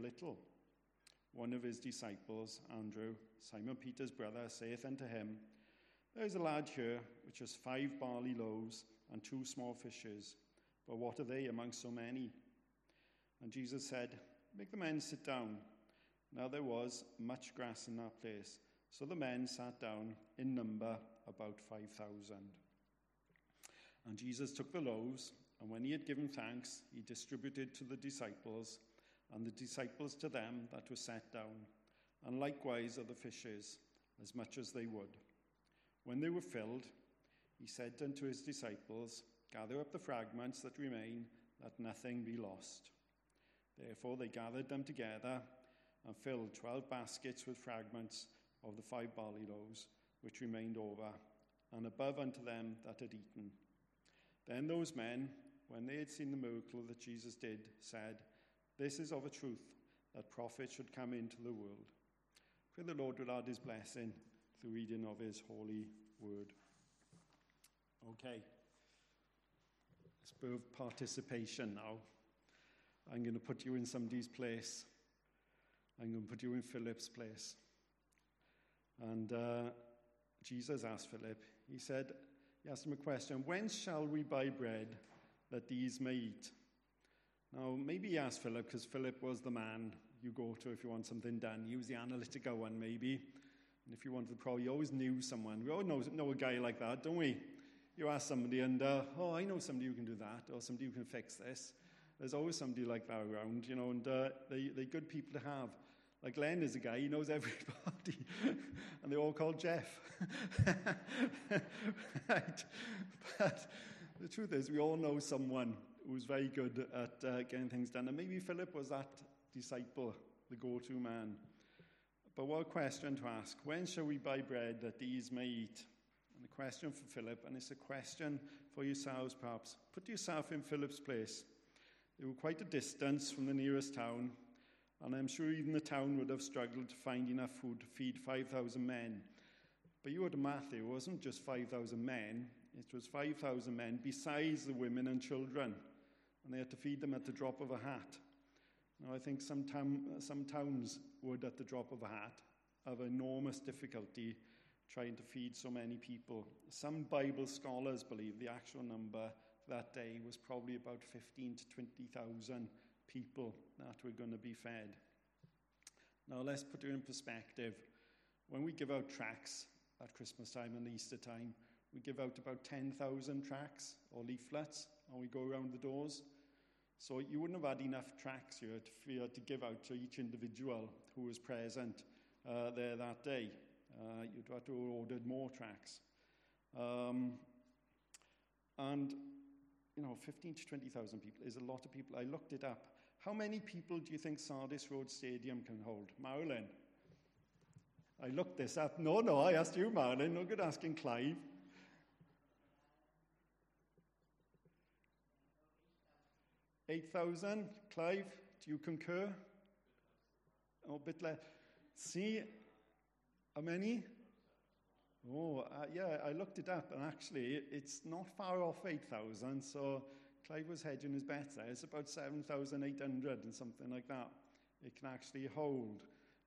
little. One of his disciples, Andrew, Simon Peter's brother, saith unto him, There is a lad here which has 5 barley loaves and 2 small fishes, but what are they among so many? And Jesus said, Make the men sit down. Now there was much grass in that place, so the men sat down, in number about 5,000. And Jesus took the loaves, and when he had given thanks, he distributed to the disciples, and the disciples to them that were set down, and likewise of the fishes, as much as they would. When they were filled, he said unto his disciples, Gather up the fragments that remain, that nothing be lost. Therefore they gathered them together, and filled 12 baskets with fragments of the 5 barley loaves, which remained over, and above unto them that had eaten. Then those men, when they had seen the miracle that Jesus did, said, This is of a truth, that prophet should come into the world. Pray the Lord will add his blessing through reading of his holy word. Okay. Let's bit of participation now. I'm going to put you in somebody's place. I'm going to put you in Philip's place. And Jesus asked Philip, he asked him a question, When shall we buy bread that these may eat? Now, maybe he asked Philip because Philip was the man you go to if you want something done. He was the analytical one, maybe. And if you wanted to pro, you always knew someone. We all know a guy like that, don't we? You ask somebody and, I know somebody who can do that, or somebody who can fix this. There's always somebody like that around, and they're good people to have. Like Len is a guy, he knows everybody, and they're all called Jeff. Right. But the truth is, we all know someone who's very good at getting things done. And maybe Philip was that disciple, the go-to man. But what a question to ask. When shall we buy bread that these may eat? And a question for Philip, and it's a question for yourselves perhaps. Put yourself in Philip's place. They were quite a distance from the nearest town, and I'm sure even the town would have struggled to find enough food to feed 5,000 men. But you had a math, it wasn't just 5,000 men, it was 5,000 men besides the women and children, and they had to feed them at the drop of a hat. Now I think some towns would, at the drop of a hat, have enormous difficulty trying to feed so many people. Some Bible scholars believe the actual number that day was probably about 15 to 20,000 people that were going to be fed. Now let's put it in perspective. When we give out tracts at Christmas time and Easter time, we give out about 10,000 tracts or leaflets, and we go around the doors. So you wouldn't have had enough tracts here to give out to each individual who was present there that day. You'd have to have ordered more tracts. And 15 to 20,000 people is a lot of people. I looked it up. How many people do you think Sardis Road Stadium can hold? Marilyn? I looked this up. No, I asked you, Marilyn. No good asking Clive. 8,000. Clive, do you concur? Oh, a bit less. See, how many? Oh, yeah, I looked it up, and actually, it's not far off 8,000, so Clive was hedging his bets there. It's about 7,800 and something like that. It can actually hold.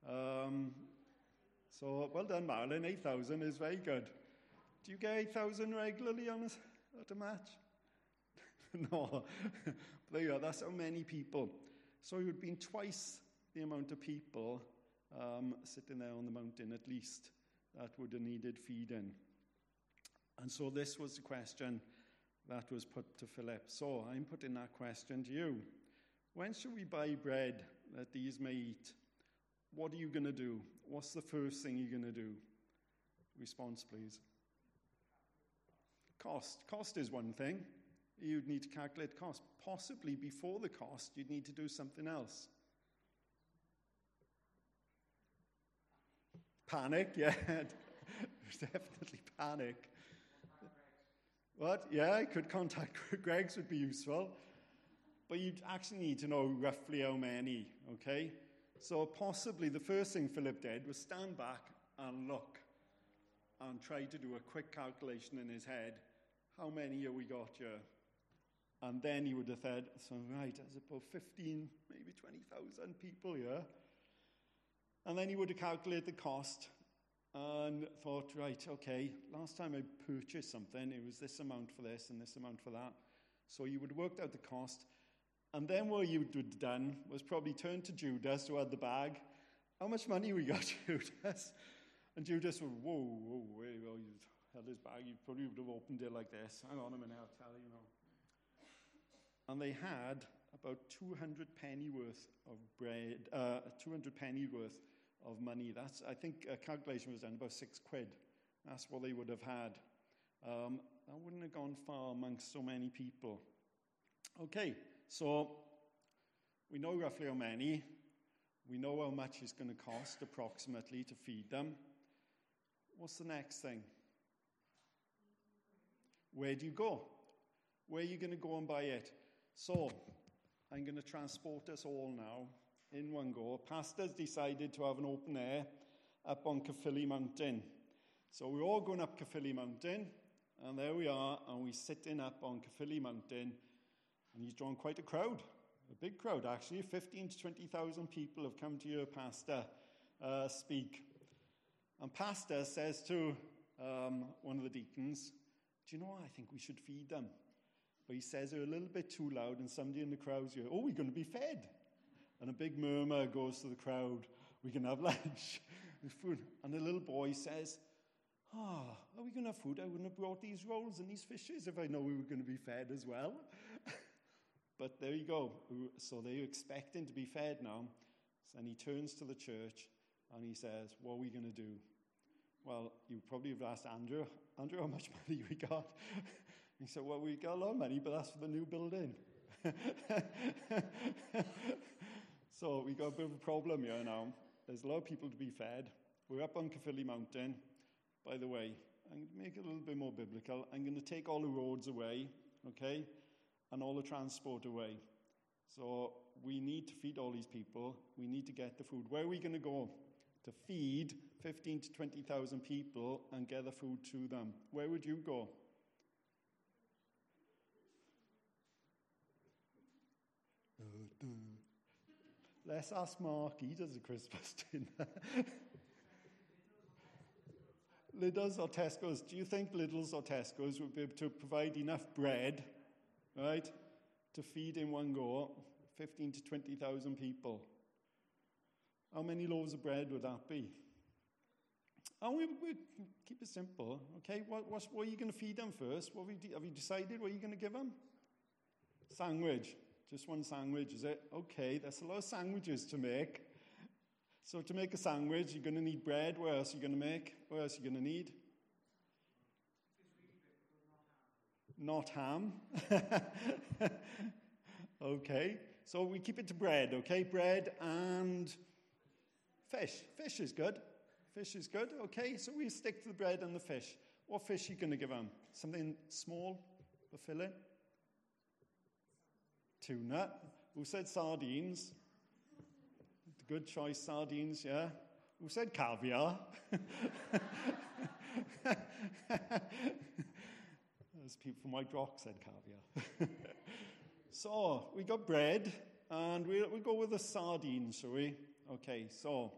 So, well done, Marilyn. 8,000 is very good. Do you get 8,000 regularly at a match? No. There you are. That's how many people. So it would have been twice the amount of people sitting there on the mountain, at least, that would have needed feeding. And so this was the question that was put to Philip. So I'm putting that question to you. When shall we buy bread that these may eat? What are you going to do? What's the first thing you're going to do? Response, please. Cost. Cost is one thing. You'd need to calculate cost. Possibly before the cost, you'd need to do something else. Panic, yeah. Definitely panic. What? Yeah, I could contact Greg's would be useful. But you'd actually need to know roughly how many, okay? So possibly the first thing Philip did was stand back and look and try to do a quick calculation in his head. How many have we got here? And then he would have said, so right, there's about 15, maybe 20,000 people here. And then he would have calculated the cost and thought, right, okay, last time I purchased something, it was this amount for this and this amount for that. So you would have worked out the cost. And then what you would have done was probably turn to Judas, who had the bag. How much money we got, Judas? And Judas would, whoa, you held his bag. You probably would have opened it like this. Hang on a minute, I'll tell you now. And they had about 200 penny worth of bread, 200 penny worth of money. That's, I think a calculation was done, about £6. That's what they would have had. That wouldn't have gone far amongst so many people. Okay, so we know roughly how many. We know how much it's going to cost approximately to feed them. What's the next thing? Where do you go? Where are you going to go and buy it? So, I'm going to transport us all now in one go. Pastor's decided to have an open air up on Caerphilly Mountain. So we're all going up Caerphilly Mountain, and there we are, and we're sitting up on Caerphilly Mountain, and he's drawn quite a crowd, a big crowd actually. 15 to 20,000 people have come to hear Pastor speak. And Pastor says to one of the deacons, do you know what? I think we should feed them. But he says it a little bit too loud, and somebody in the crowd's going, oh, we're going to be fed. And a big murmur goes to the crowd, we can have lunch with food. And the little boy says, are we going to have food? I wouldn't have brought these rolls and these fishes if I know we were going to be fed as well. But there you go. So they're expecting to be fed now. And he turns to the church and he says, what are we going to do? Well, you probably have asked Andrew, how much money we got? He said, well, we got a lot of money, but that's for the new building. So we got a bit of a problem here now. There's a lot of people to be fed. We're up on Caerphilly Mountain. By the way, I'm going to make it a little bit more biblical. I'm going to take all the roads away, okay, and all the transport away. So we need to feed all these people. We need to get the food. Where are we going to go to feed 15 to 20,000 people and get the food to them? Where would you go? Let's ask Mark. He does a Christmas dinner. Lidl's or Tesco's? Do you think Lidl's or Tesco's would be able to provide enough bread, right, to feed in one go 15 to 20,000 people? How many loaves of bread would that be? And we keep it simple, okay? What are you going to feed them first? Have you decided what you're going to give them? Sandwich. Just one sandwich, is it? Okay, that's a lot of sandwiches to make. So to make a sandwich, you're going to need bread. What else are you going to make? What else are you going to need? Not ham. Okay, so we keep it to bread, okay? Bread and fish. Fish is good. Fish is good, okay? So we stick to the bread and the fish. What fish are you going to give them? Something small for filling? Tuna. Who said sardines? Good choice, sardines, yeah. Who said caviar? There's people from White Rock said caviar. So, we got bread, and we'll go with the sardines, shall we? Okay, so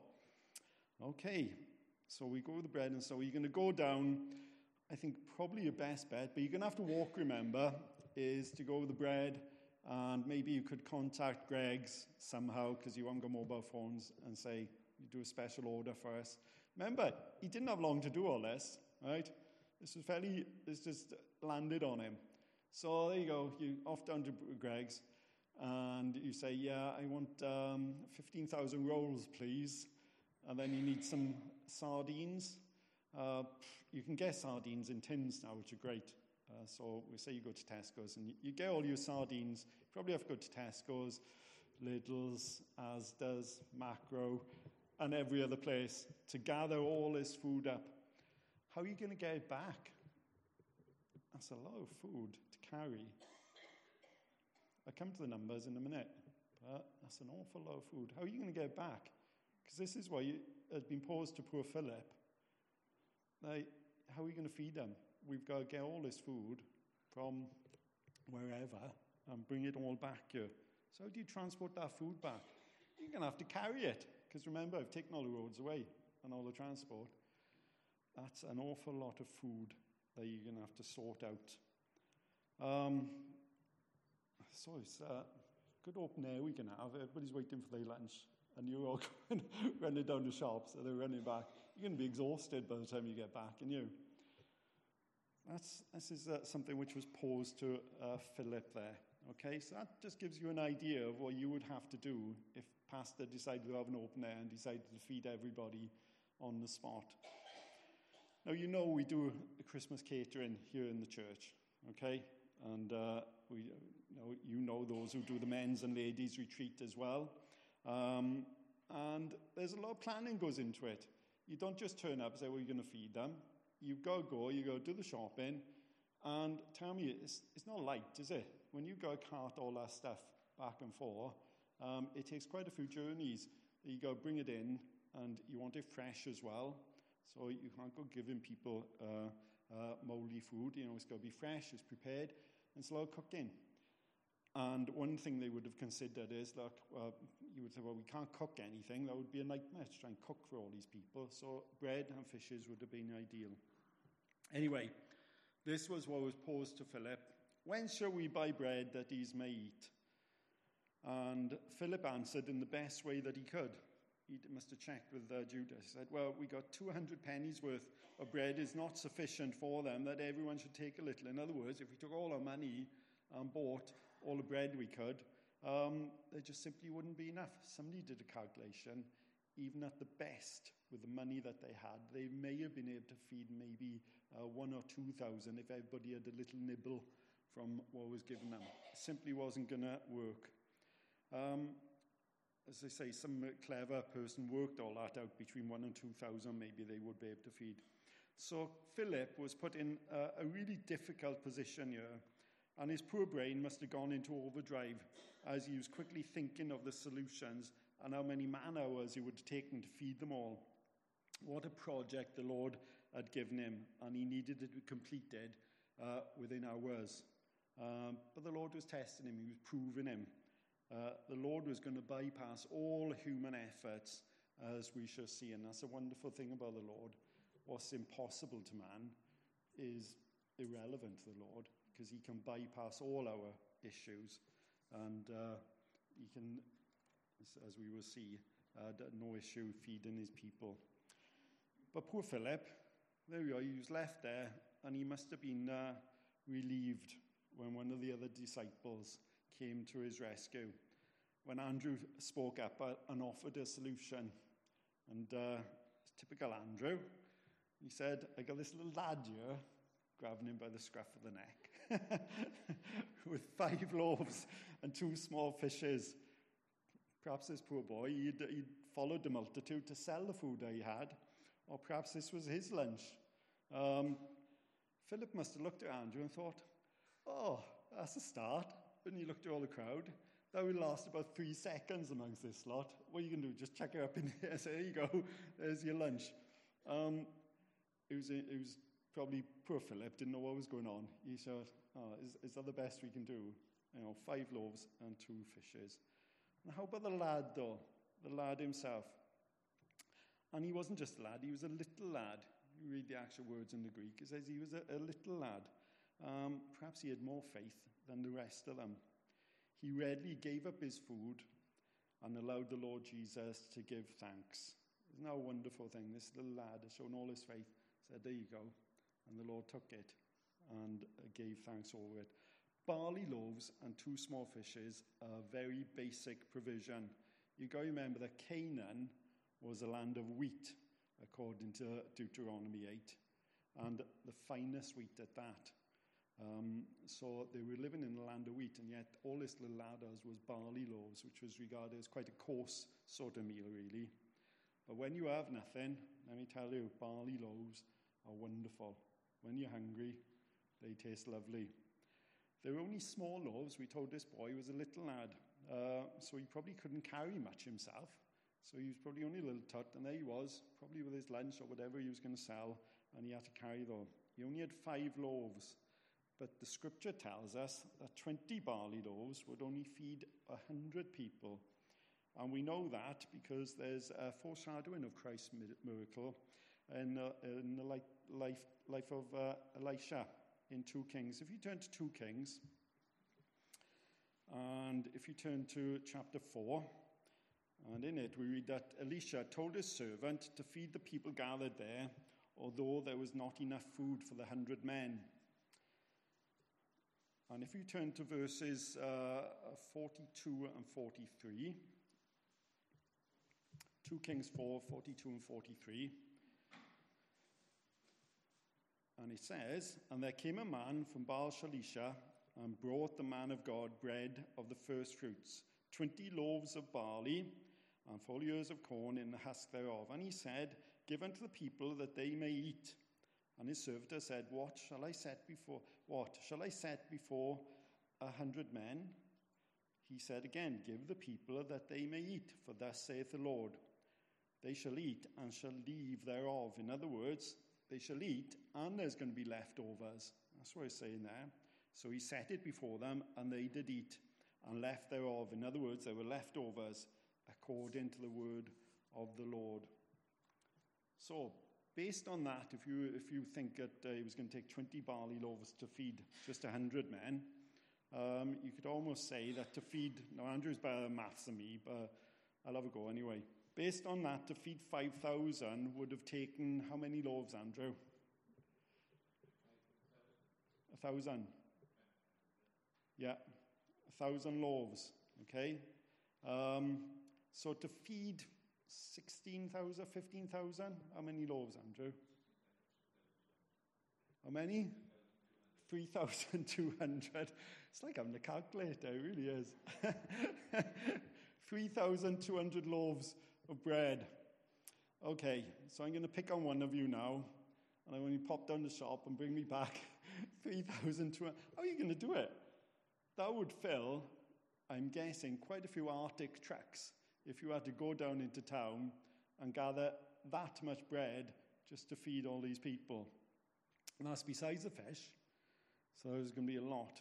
we go with the bread, and so you're going to go down, I think probably your best bet, but you're going to have to walk, remember, is to go with the bread. And maybe you could contact Greg's somehow, because you haven't got mobile phones, and say, you do a special order for us. Remember, he didn't have long to do all this, right? This just landed on him. So there you go, you off down to Greg's, and you say, yeah, I want 15,000 rolls, please. And then you need some sardines. You can get sardines in tins now, which are great. So we say you go to Tesco's and you get all your sardines. You probably have to go to Tesco's, Lidl's, Asda's, Macro, and every other place to gather all this food up. How are you going to get it back? That's a lot of food to carry. I'll come to the numbers in a minute, but that's an awful lot of food. How are you going to get it back? Because this is why has been posed to poor Philip. Like, how are we going to feed them? We've got to get all this food from wherever, and bring it all back here. So how do you transport that food back? You're going to have to carry it, because remember, I've taken all the roads away and all the transport. That's an awful lot of food that you're going to have to sort out. So it's a good open air we can have. Everybody's waiting for their lunch, and you're all running down the shops, and they're running back. You're going to be exhausted by the time you get back, and you. This is something which was posed to Philip there. Okay, so that just gives you an idea of what you would have to do if Pastor decided to have an open air and decided to feed everybody on the spot. Now, you know we do a Christmas catering here in the church, okay? And you know those who do the men's and ladies' retreat as well. And there's a lot of planning goes into it. You don't just turn up and say, well, you're going to feed them. You've got to go, you go do the shopping, and tell me, it's not light, is it? When you go cart all that stuff back and forth, it takes quite a few journeys. You got to bring it in, and you want it fresh as well. So you can't go giving people mouldy food. You know, it's got to be fresh, it's prepared, and it's a lot of cooking. And one thing they would have considered is, look, you would say, well, we can't cook anything. That would be a nightmare to try and cook for all these people. So bread and fishes would have been ideal. Anyway, this was what was posed to Philip. When shall we buy bread that these may eat? And Philip answered in the best way that he could. He must have checked with Judas. He said, well, we got 200 pennies worth of bread is not sufficient for them, that everyone should take a little. In other words, if we took all our money and bought all the bread we could, there just simply wouldn't be enough. Somebody did a calculation. Even at the best, with the money that they had, they may have been able to feed maybe 1,000 or 2,000 if everybody had a little nibble from what was given them. It simply wasn't going to work. As I say, some clever person worked all that out between 1,000 and 2,000, maybe they would be able to feed. So Philip was put in a really difficult position here, and his poor brain must have gone into overdrive as he was quickly thinking of the solutions and how many man-hours it would have taken to feed them all. What a project the Lord had given him, and he needed it to be completed within hours. But the Lord was testing him, he was proving him. The Lord was going to bypass all human efforts, as we shall see, and that's a wonderful thing about the Lord. What's impossible to man is irrelevant to the Lord, because he can bypass all our issues, and he can, as we will see, no issue feeding his people. But poor Philip, there we are, he was left there, and he must have been relieved when one of the other disciples came to his rescue. When Andrew spoke up and offered a solution, and typical Andrew, he said, I got this little lad here, grabbing him by the scruff of the neck, with 5 loaves and 2 small fishes. Perhaps this poor boy, he'd followed the multitude to sell the food that he had, or perhaps this was his lunch. Philip must have looked at Andrew and thought, oh, that's a start. When he looked at all the crowd, that would last about 3 seconds amongst this lot. What are you going to do? Just chuck it up in here, say, there you go, there's your lunch. It was probably poor Philip, didn't know what was going on. He said, is that the best we can do? 5 loaves and 2 fishes. And how about the lad, though? The lad himself. And he wasn't just a lad, he was a little lad. You read the actual words in the Greek, it says he was a little lad. Perhaps he had more faith than the rest of them. He readily gave up his food and allowed the Lord Jesus to give thanks. Isn't that a wonderful thing? This little lad has shown all his faith, said, there you go. And the Lord took it and gave thanks over it. Barley loaves and 2 small fishes are a very basic provision. You've got to remember that Canaan was a land of wheat, according to Deuteronomy 8, and the finest wheat at that. So they were living in a land of wheat, and yet all this little lad was barley loaves, which was regarded as quite a coarse sort of meal, really. But when you have nothing, let me tell you, barley loaves are wonderful. When you're hungry, they taste lovely. They were only small loaves. We told this boy he was a little lad, so he probably couldn't carry much himself. So he was probably only a little tut, and there he was, probably with his lunch or whatever he was going to sell, and he had to carry them. He only had 5 loaves. But the scripture tells us that 20 barley loaves would only feed 100 people. And we know that because there's a foreshadowing of Christ's miracle in the life of Elisha in 2 Kings. If you turn to 2 Kings, and if you turn to chapter 4, and in it we read that Elisha told his servant to feed the people gathered there, although there was not enough food for the 100 men. And if you turn to verses 42 and 43, 2 Kings 4, 42 and 43, and it says, "And there came a man from Baal-shalisha and brought the man of God bread of the first fruits, 20 loaves of barley and 4 ears of corn in the husk thereof. And he said, Give unto the people that they may eat. And his servitor said, What shall I set before 100 men? He said again, Give the people that they may eat, for thus saith the Lord, They shall eat and shall leave thereof." In other words, they shall eat and there's going to be leftovers. That's what he's saying there. So he set it before them, and they did eat and left thereof. In other words, there were leftovers according to the word of the Lord. So, based on that, if you think that he was going to take 20 barley loaves to feed just 100 men, you could almost say that to feed... Now, Andrew's better at maths than me, but I'll have a go anyway. Based on that, to feed 5,000 would have taken how many loaves, Andrew? 1,000. Yeah, 1,000 loaves, okay? So to feed 16,000, 15,000, how many loaves, Andrew? How many? 3,200. It's like having a calculator, it really is. 3,200 loaves of bread. Okay, so I'm going to pick on one of you now, and I'm going to pop down the shop and bring me back 3,200. How are you going to do it? That would fill, I'm guessing, quite a few Arctic treks if you had to go down into town and gather that much bread just to feed all these people. And that's besides the fish, so there's going to be a lot.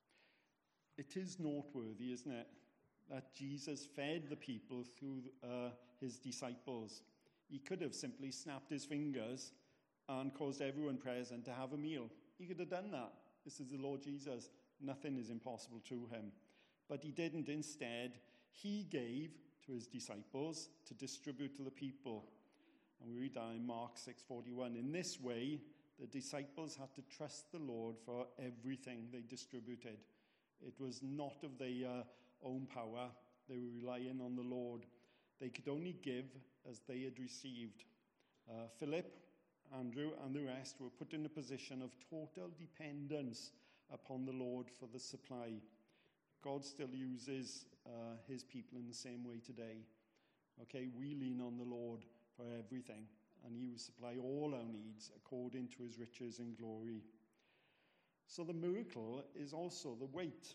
It is noteworthy, isn't it, that Jesus fed the people through his disciples. He could have simply snapped his fingers and caused everyone present to have a meal. He could have done that. This is the Lord Jesus. Nothing is impossible to him. But he didn't. Instead, he gave to his disciples to distribute to the people. And we read that in Mark 6:41. In this way, the disciples had to trust the Lord for everything they distributed. It was not of their own power. They were relying on the Lord. They could only give as they had received. Philip, Andrew, and the rest were put in a position of total dependence upon the Lord for the supply. God still uses his people in the same way today. Okay, we lean on the Lord for everything, and he will supply all our needs according to his riches and glory. So the miracle is also the weight.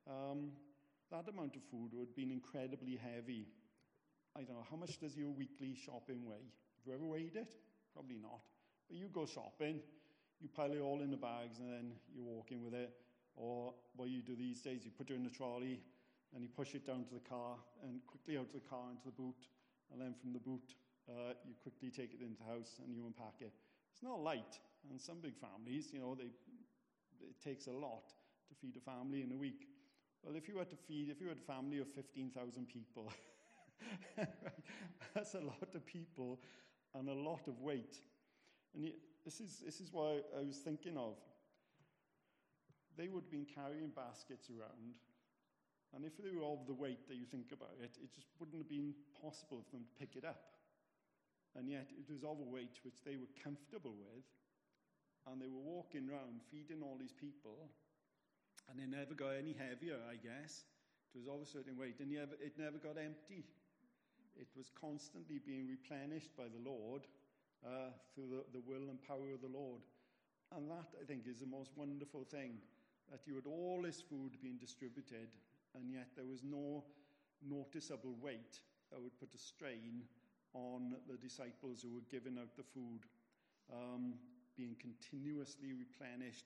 That amount of food would have been incredibly heavy. I don't know, how much does your weekly shopping weigh? Have you ever weighed it? Probably not. But you go shopping, you pile it all in the bags, and then you walk in with it. Or what you do these days, you put it in the trolley, and you push it down to the car, and quickly out of the car into the boot. And then from the boot, you quickly take it into the house, and you unpack it. It's not light. And some big families, it takes a lot to feed a family in a week. Well, if you had a family of 15,000 people, that's a lot of people and a lot of weight. And this is what I was thinking of. They would have been carrying baskets around, and if they were of the weight that you think about it, it just wouldn't have been possible for them to pick it up. And yet it was of a weight which they were comfortable with, and they were walking around feeding all these people, and it never got any heavier, I guess. It was of a certain weight, and it never got empty. It was constantly being replenished by the Lord through the will and power of the Lord. And that, I think, is the most wonderful thing, that you had all this food being distributed, and yet there was no noticeable weight that would put a strain on the disciples who were giving out the food, being continuously replenished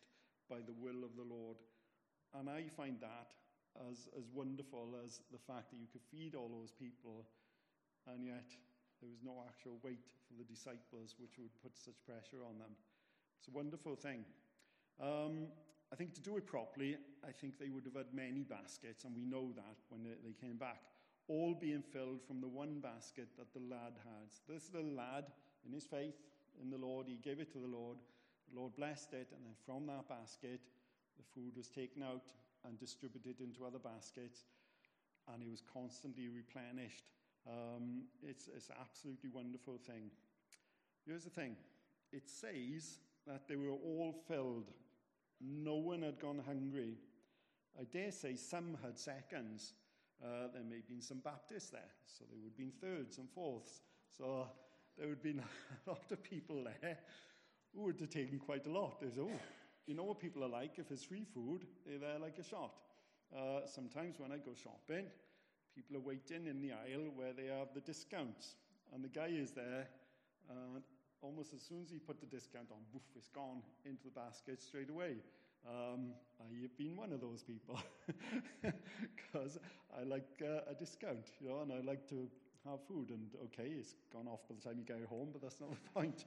by the will of the Lord. And I find that as wonderful as the fact that you could feed all those people, and yet there was no actual weight for the disciples, which would put such pressure on them. It's a wonderful thing. I think to do it properly, I think they would have had many baskets, and we know that when they came back, all being filled from the one basket that the lad had. So this little lad, in his faith in the Lord, he gave it to the Lord. The Lord blessed it, and then from that basket, the food was taken out and distributed into other baskets, and it was constantly replenished. It's an absolutely wonderful thing. Here's the thing. It says that they were all filled. No one had gone hungry. I dare say some had seconds. There may have been some Baptists there, so there would have been thirds and fourths. So there would have been a lot of people there who would have taken quite a lot. There's, you know what people are like. If it's free food, they're there like a shot. Sometimes when I go shopping, people are waiting in the aisle where they have the discounts. And the guy is there, and almost as soon as he put the discount on, boof, it's gone into the basket straight away. I have been one of those people because I like a discount, and I like to have food. And okay, it's gone off by the time you get home, but that's not the point.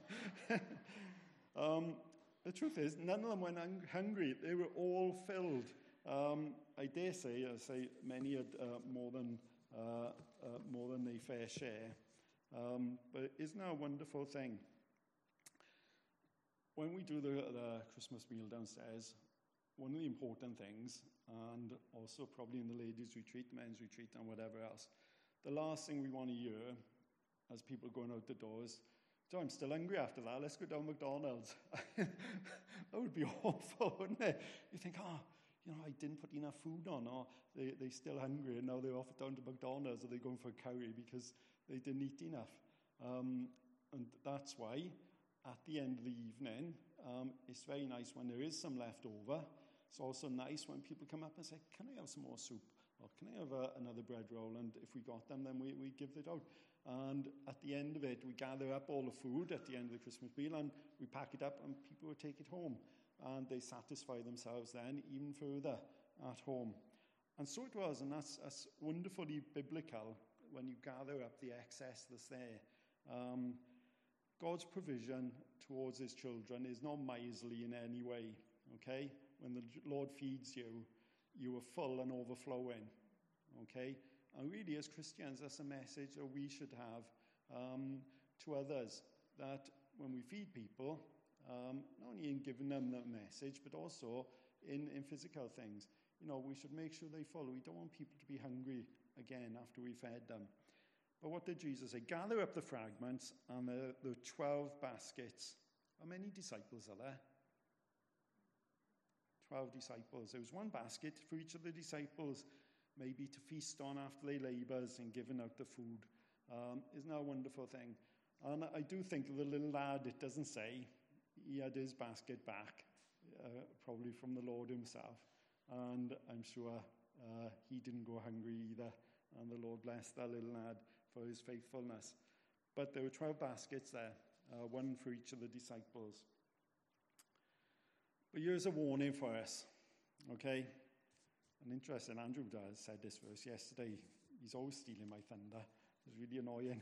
The truth is, none of them went hungry. They were all filled. I dare say, many had more than their fair share. But isn't that a wonderful thing? When we do the Christmas meal downstairs, one of the important things, and also probably in the ladies' retreat, men's retreat, and whatever else, the last thing we want to hear as people going out the doors, "So I'm still hungry after that, let's go down McDonald's." That would be awful, wouldn't it? You think, I didn't put enough food on, or they're still hungry, and now they're off down to McDonald's, or they're going for a curry because they didn't eat enough. And that's why, at the end of the evening, it's very nice when there is some left over. It's also nice when people come up and say, "Can I have some more soup?" Or "Can I have another bread roll?" And if we got them, then we give it out. And at the end of it, we gather up all the food at the end of the Christmas meal, and we pack it up, and people will take it home. And they satisfy themselves then even further at home. And so it was, and that's wonderfully biblical when you gather up the excess that's there. God's provision towards his children is not miserly in any way, okay? When the Lord feeds you, you are full and overflowing, okay? And really, as Christians, that's a message that we should have to others, that when we feed people, not only in giving them the message, but also in physical things, we should make sure they follow. We don't want people to be hungry again after we fed them. But what did Jesus say? Gather up the fragments and the 12 baskets. How many disciples are there? 12 disciples. There was one basket for each of the disciples, maybe to feast on after their labours and giving out the food. Isn't that a wonderful thing? And I do think of the little lad, it doesn't say, he had his basket back, probably from the Lord himself. And I'm sure he didn't go hungry either. And the Lord blessed that little lad for his faithfulness. But there were 12 baskets there, one for each of the disciples. But here's a warning for us, okay? And interesting, Andrew said this verse yesterday. He's always stealing my thunder. It's really annoying.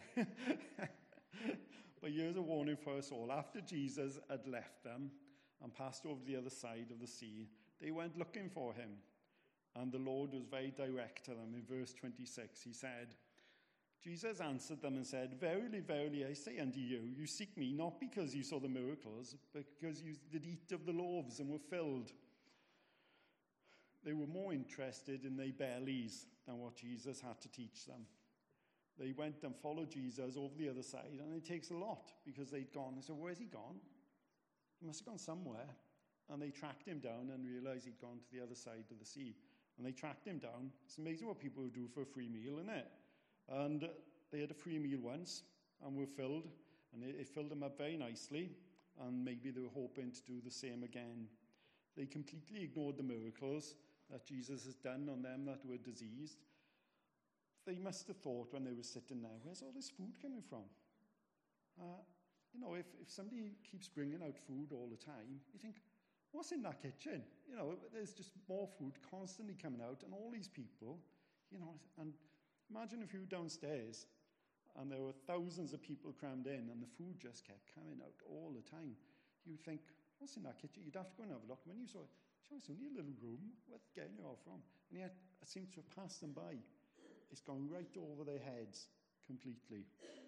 But here's a warning for us all. After Jesus had left them and passed over the other side of the sea, they went looking for him. And the Lord was very direct to them. In verse 26, he said, Jesus answered them and said, "Verily, verily, I say unto you, you seek me not because you saw the miracles, but because you did eat of the loaves and were filled." They were more interested in their bellies than what Jesus had to teach them. They went and followed Jesus over the other side, and it takes a lot because they'd gone. They said, "Where's he gone? He must have gone somewhere." And they tracked him down and realized he'd gone to the other side of the sea. And they tracked him down. It's amazing what people would do for a free meal, isn't it? And they had a free meal once and were filled, and it filled them up very nicely, and maybe they were hoping to do the same again. They completely ignored the miracles that Jesus has done on them that were diseased. They must have thought when they were sitting there, where's all this food coming from? If somebody keeps bringing out food all the time, you think, what's in that kitchen? There's just more food constantly coming out, and all these people, and imagine if you were downstairs and there were thousands of people crammed in and the food just kept coming out all the time. You'd think, what's in that kitchen? You'd have to go and have a look. When you saw it, it's only a little room. Where's it getting it all from? And yet, it seems to have passed them by. It's gone right over their heads completely.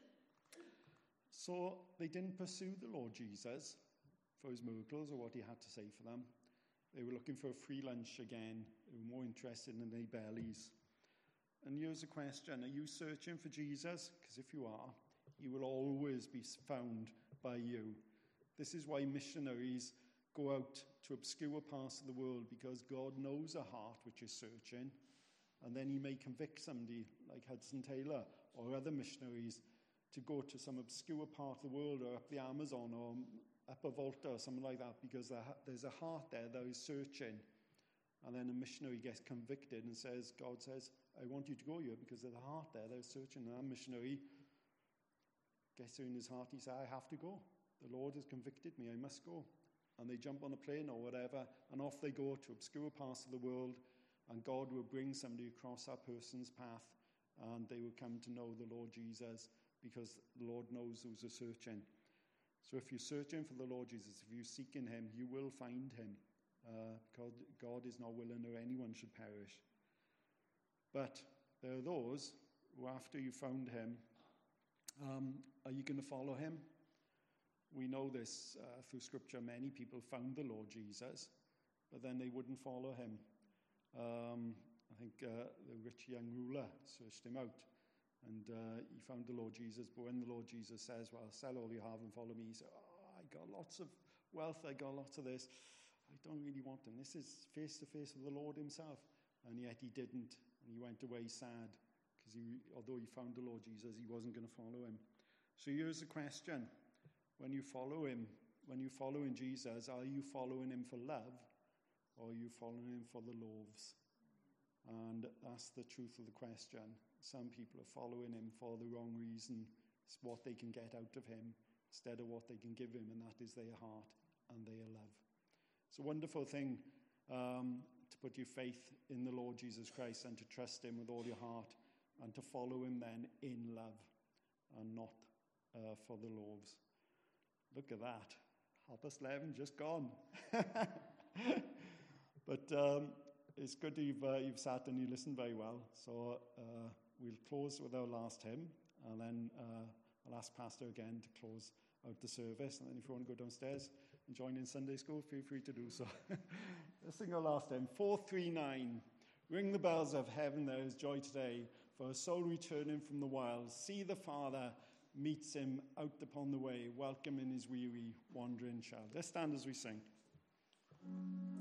So they didn't pursue the Lord Jesus for his miracles or what he had to say for them. They were looking for a free lunch again. They were more interested in their bellies. And here's a question. Are you searching for Jesus? Because if you are, he will always be found by you. This is why missionaries go out to obscure parts of the world, because God knows a heart which is searching. And then he may convict somebody like Hudson Taylor or other missionaries to go to some obscure part of the world, or up the Amazon, or up a Volta or something like that, because there's a heart there that is searching. And then a missionary gets convicted and God says, I want you to go here because there's a heart there that is searching. And that missionary gets there in his heart, he says, I have to go. The Lord has convicted me, I must go. And they jump on a plane or whatever, and off they go to obscure parts of the world, and God will bring somebody across that person's path, and they will come to know the Lord Jesus, because the Lord knows those are searching. So if you're searching for the Lord Jesus, if you're seeking him, you will find him. God is not willing that anyone should perish. But there are those who, after you found him, are you going to follow him? We know this through Scripture. Many people found the Lord Jesus, but then they wouldn't follow him. I think the rich young ruler searched him out, and he found the Lord Jesus. But when the Lord Jesus says, well, sell all you have and follow me, he said, I got lots of wealth, I got lots of this. I don't really want him. This is face to face with the Lord himself. And yet he didn't, and he went away sad, because although he found the Lord Jesus, he wasn't going to follow him. So here's the question. When you follow him, when you follow in Jesus, are you following him for love, or are you following him for the loaves? And that's the truth of the question. Some people are following him for the wrong reason. It's what they can get out of him instead of what they can give him, and that is their heart and their love. It's a wonderful thing to put your faith in the Lord Jesus Christ and to trust him with all your heart, and to follow him then in love and not for the loaves. Look at that. 11:30 just gone. But it's good that you've sat and you listened very well. So we'll close with our last hymn, and then I'll ask Pastor again to close out the service. And then if you want to go downstairs and join in Sunday school, feel free to do so. Let's sing our last hymn, 439. Ring the bells of heaven, there is joy today, for a soul returning from the wild. See the Father meets him out upon the way, welcoming his weary, wandering child. Let's stand as we sing.